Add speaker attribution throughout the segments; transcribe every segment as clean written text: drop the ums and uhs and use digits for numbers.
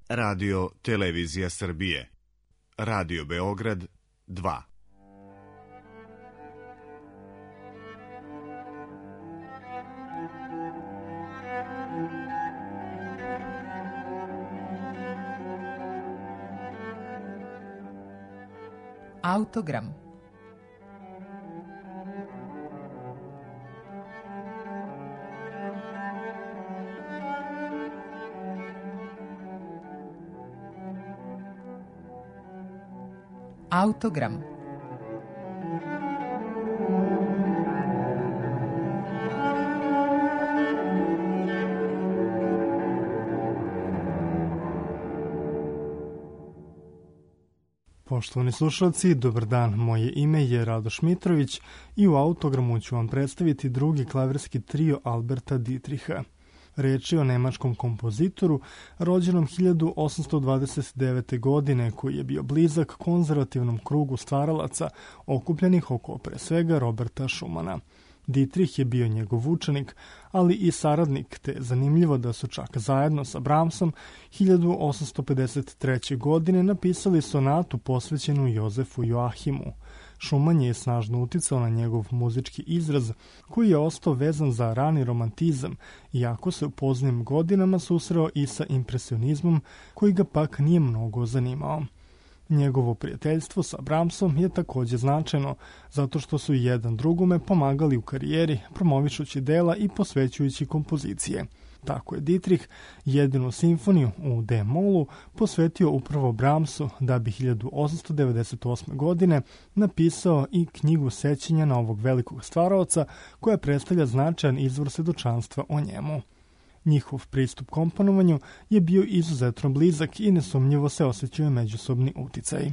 Speaker 1: Radio Televizija Srbije, Radio Beograd 2.
Speaker 2: Autogram. Autogram.
Speaker 3: Poštovani slušalci, dobar dan, moje ime je Radoš Mitrović i u Autogramu ću vam predstaviti drugi klavirski trio Alberta Dietricha. Reč je o nemačkom kompozitoru rođenom 1829. godine koji je bio blizak konzervativnom krugu stvaralaca okupljenih oko pre svega Roberta Schumana. Dietrich je bio njegov učenik, ali i saradnik, te zanimljivo da su čak zajedno sa Brahmsom 1853. godine napisali sonatu posvećenu Jozefu Joahimu. Schumann je snažno uticao na njegov muzički izraz, koji je ostao vezan za rani romantizam, iako se u poznim godinama susreo i sa impresionizmom, koji ga pak nije mnogo zanimao. Njegovo prijateljstvo sa Brahmsom je takođe značajno, zato što su jedan drugome pomagali u karijeri, promovišući dela i posvećujući kompozicije. Tako je Dietrich jedinu simfoniju u D-molu posvetio upravo Brahmsu, da bi 1898. godine napisao i knjigu sećanja na ovog velikog stvaraoca, koja predstavlja značajan izvor svedočanstva o njemu. Njihov pristup komponovanju je bio izuzetno blizak i nesumnjivo se osjećaju međusobni uticaji.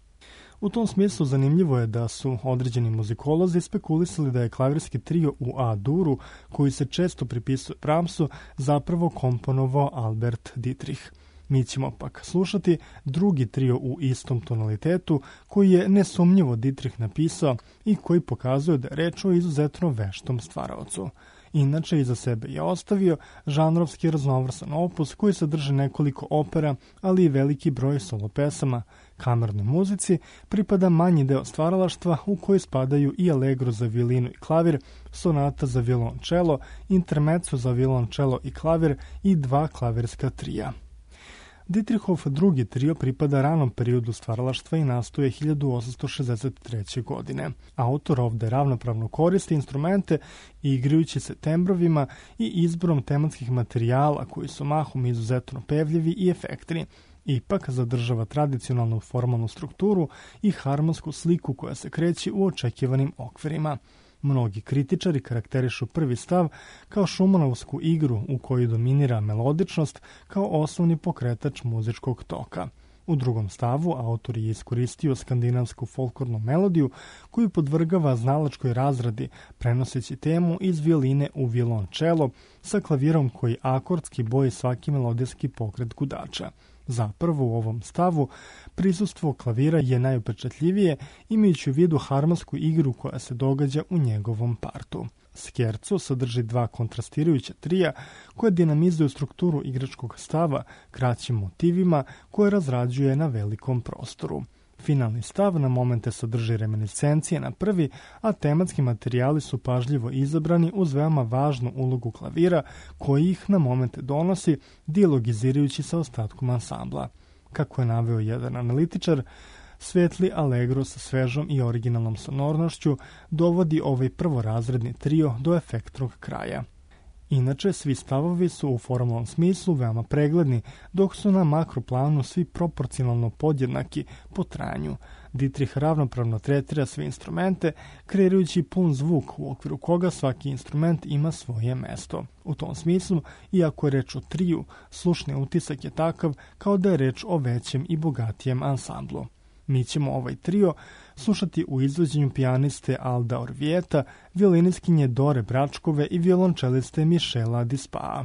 Speaker 3: U tom smislu zanimljivo je da su određeni muzikolozi spekulisali da je klavirski trio u A-duru, koji se često pripisuje Brahmsu, zapravo komponovao Albert Dietrich. Mi ćemo pak slušati drugi trio u istom tonalitetu, koji je nesumnjivo Dietrich napisao i koji pokazuje da je reč o izuzetno veštom stvaraocu. Inače, iza sebe je ostavio žanrovski raznovrsan opus koji sadrži nekoliko opera, ali i veliki broj solo pesama. Kamernoj muzici pripada manji deo stvaralaštva u koji spadaju i allegro za violinu i klavir, sonata za violončelo, intermezzo za violončelo i klavir i dva klavirska trija. Dietrichov drugi trio pripada ranom periodu stvaralaštva i nastoje 1863. godine. Autor ovde ravnopravno koristi instrumente igrajući se tembrovima i izborom tematskih materijala koji su mahom izuzetno pevljivi i efektni. Ipak zadržava tradicionalnu formalnu strukturu i harmonsku sliku koja se kreće u očekivanim okvirima. Mnogi kritičari karakterišu prvi stav kao šumanovsku igru u kojoj dominira melodičnost kao osnovni pokretač muzičkog toka. U drugom stavu autor je iskoristio skandinavsku folklornu melodiju koju podvrgava znalačkoj razradi, prenoseći temu iz violine u violončelo sa klavirom koji akordski boji svaki melodijski pokret gudača. Zapravo u ovom stavu prisustvo klavira je najupečatljivije, imajući u vidu harmonsku igru koja se događa u njegovom partu. Scherzo sadrži dva kontrastirajuća trija koje dinamizuju strukturu igračkog stava kraćim motivima koje razrađuje na velikom prostoru. Finalni stav na momente sadrži reminiscencije na prvi, a tematski materijali su pažljivo izabrani uz veoma važnu ulogu klavira koji ih na momente donosi, dijalogizirajući sa ostatkom ansambla. Kako je naveo jedan analitičar, svetli allegro sa svežom i originalnom sonornošću dovodi ovaj prvorazredni trio do efektnog kraja. Inače, svi stavovi su u formalnom smislu veoma pregledni, dok su na makroplanu svi proporcionalno podjednaki po trajanju. Dietrich ravnopravno tretira sve instrumente, kreirajući pun zvuk u okviru koga svaki instrument ima svoje mesto. U tom smislu, iako je reč o triju, slušni utisak je takav kao da je reč o većem i bogatijem ansamblu. Mi ćemo ovaj trio slušati u izvođenju pijaniste Alda Orvieta, violiniskinje Dore Bračkove i violončeliste Michela Dispaa.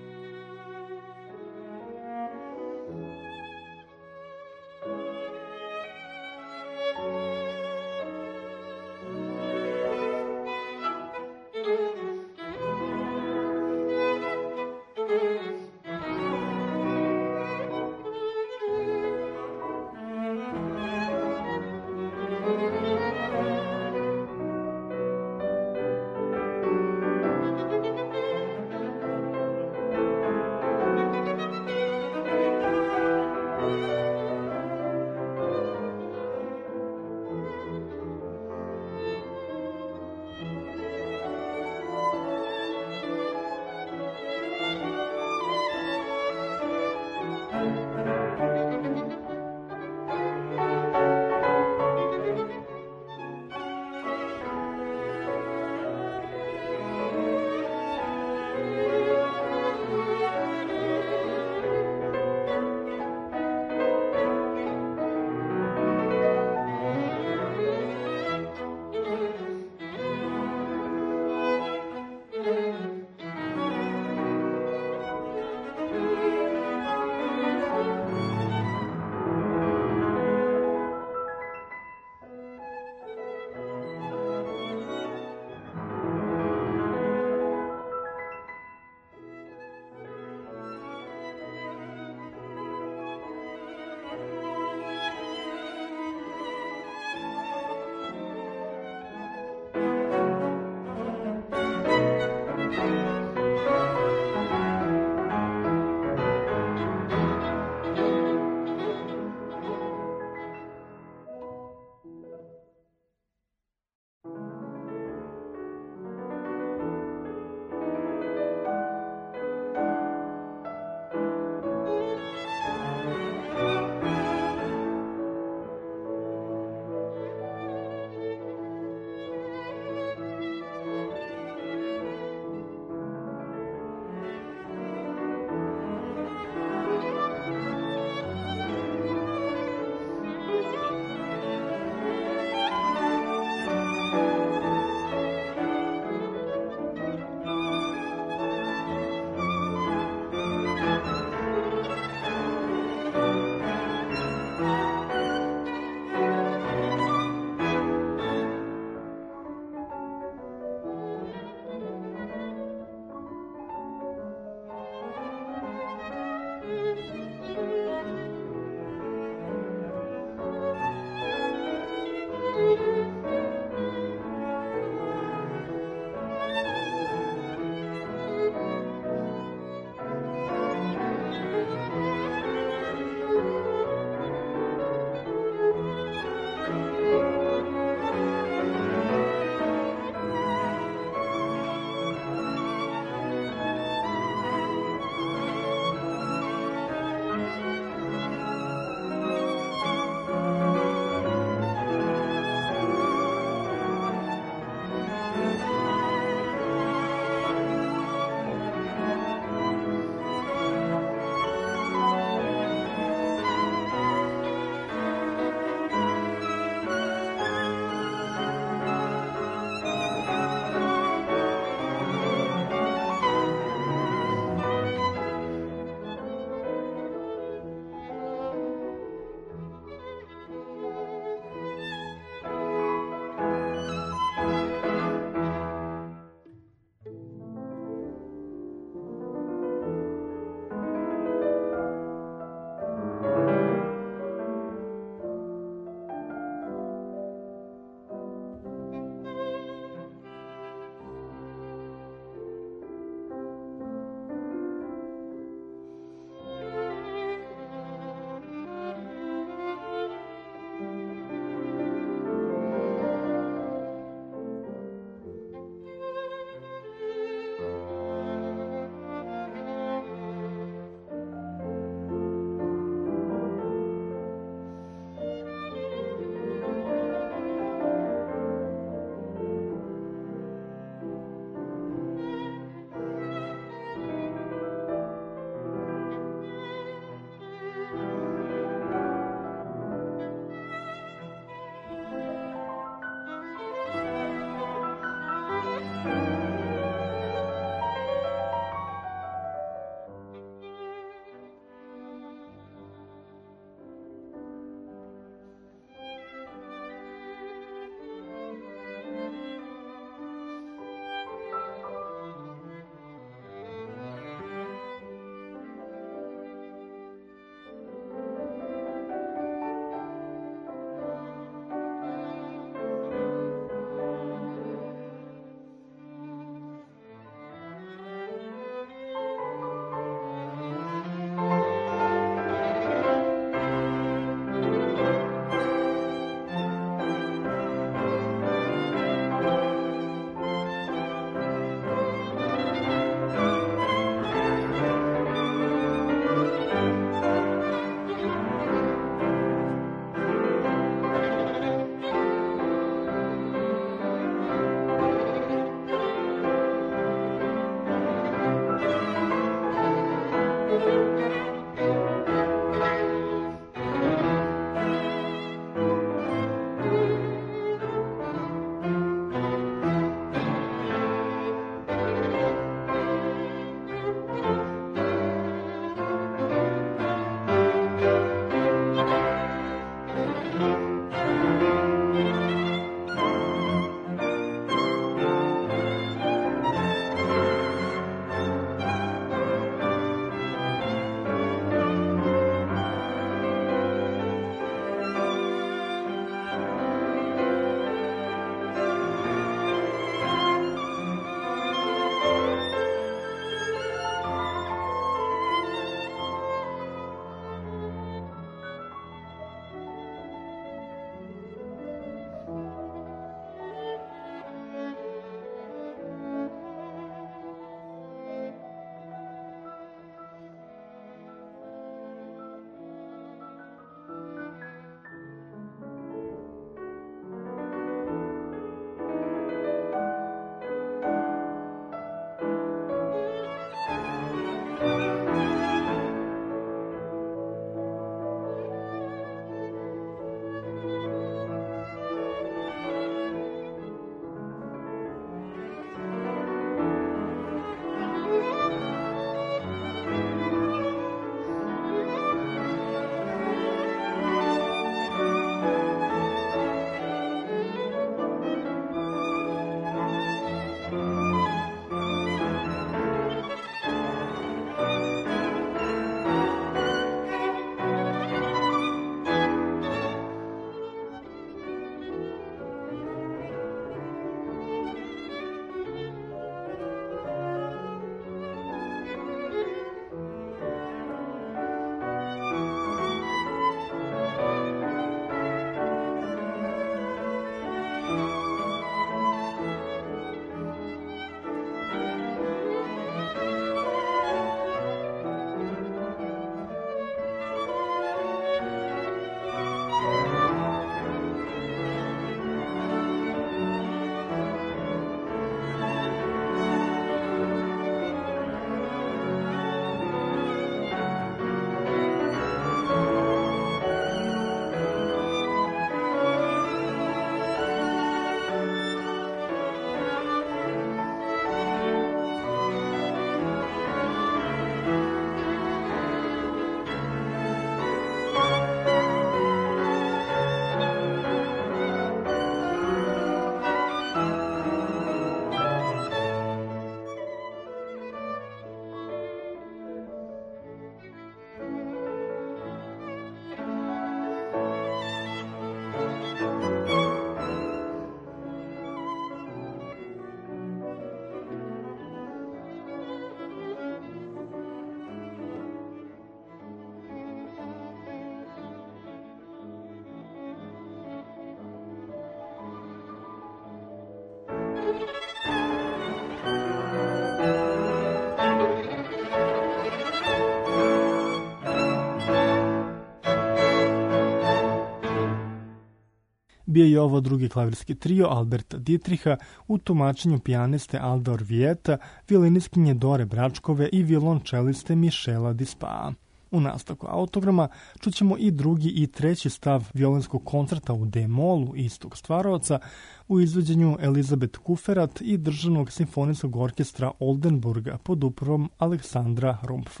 Speaker 3: bio je ovo drugi klavirski trio Alberta Dietricha u tumačenju pijaniste Alda Orvieta, violiniskinje Dore Bračkove i violončeliste Michela Dispaa. U nastavku autograma čućemo i drugi i treći stav violinskog koncerta u D-molu istog stvaraoca u izvođenju Elizabeth Kuferat i Državnog simfonijskog orkestra Oldenburga pod upravom Aleksandra Rumpfa.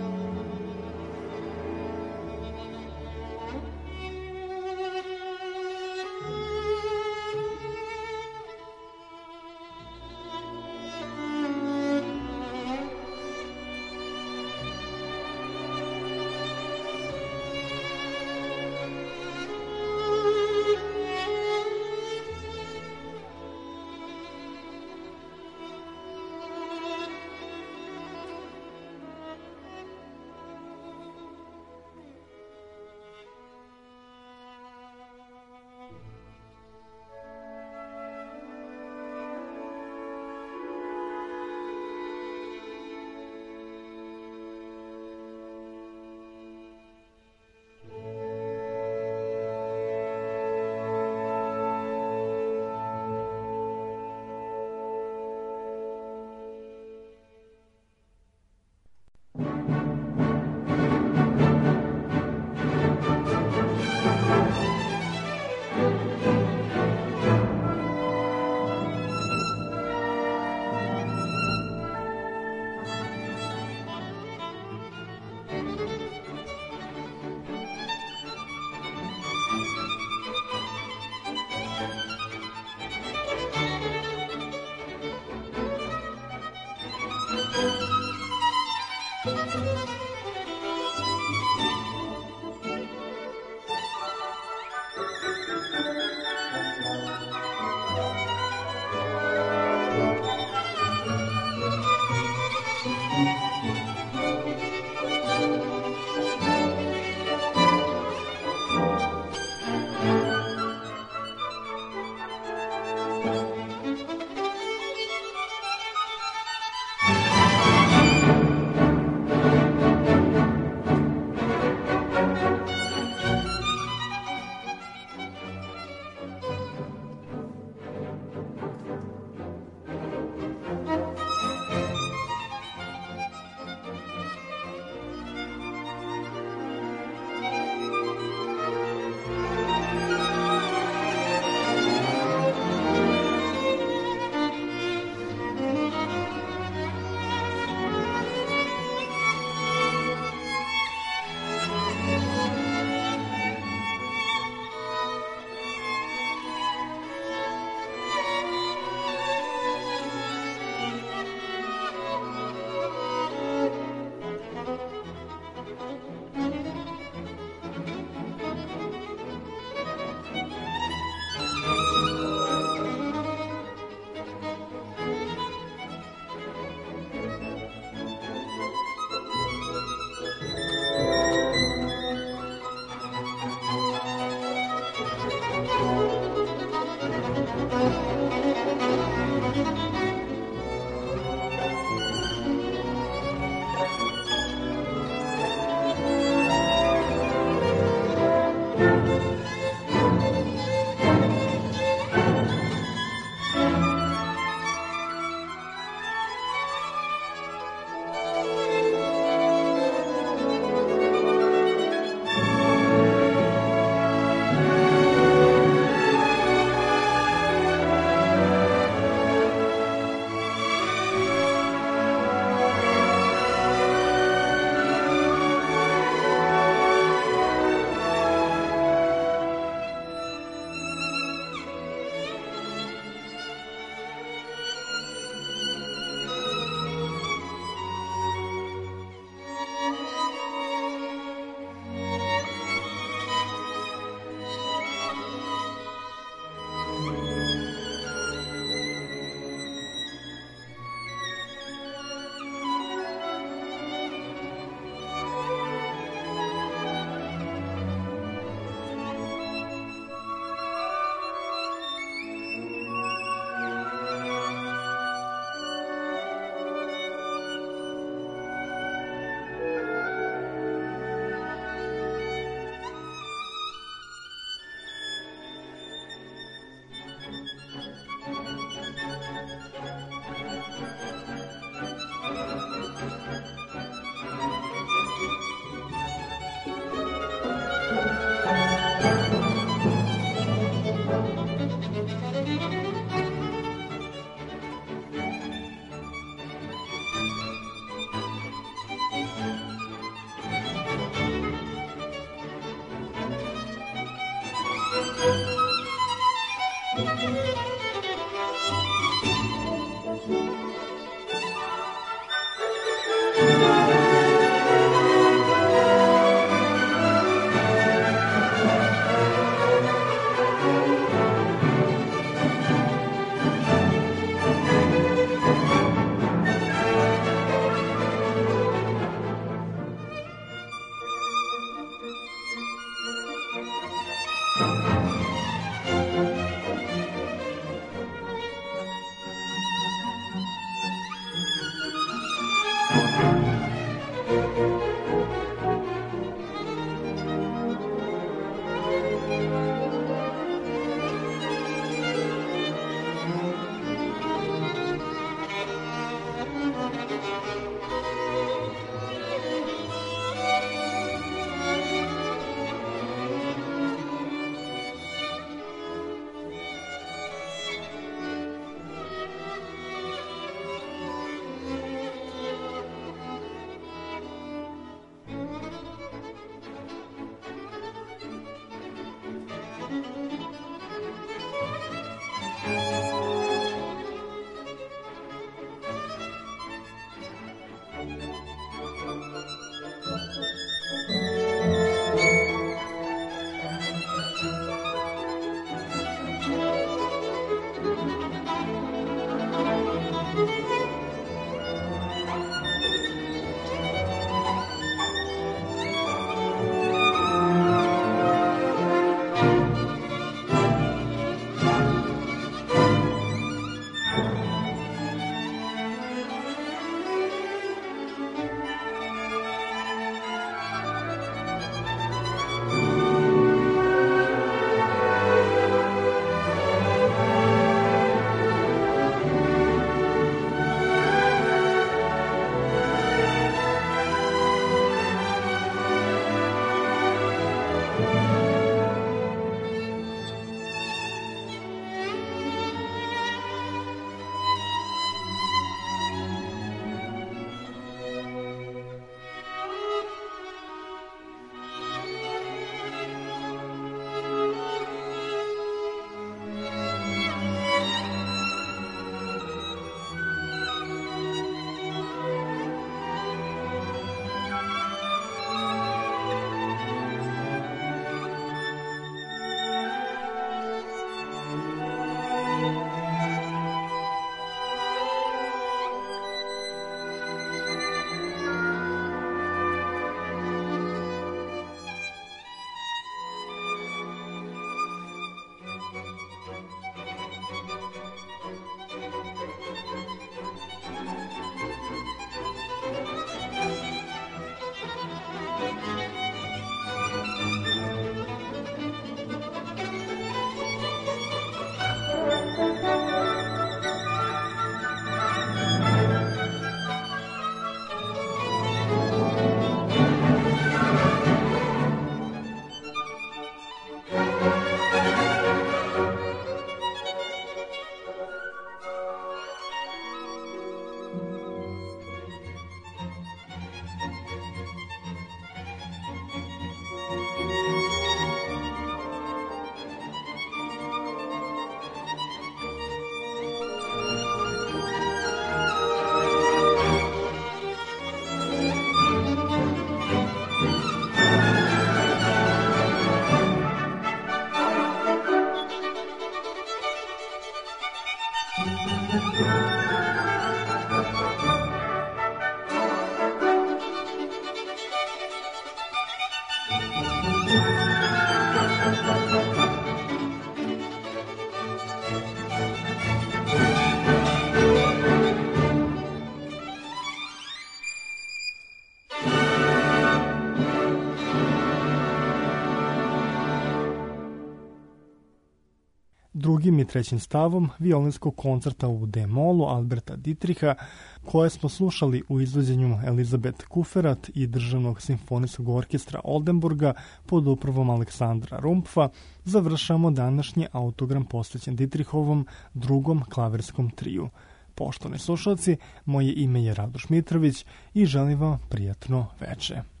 Speaker 3: Drugim i trećim stavom violinskog koncerta u D-molu Alberta Dietricha, koje smo slušali u izvođenju Elizabeth Kuferat i Državnog simfonijskog orkestra Oldenburga pod upravom Aleksandra Rumpfa, završamo današnji autogram posvećen Dietrichovom drugom klavirskom triju. Poštovani slušalci, moje ime je Radoš Mitrović i želim vam prijatno veče.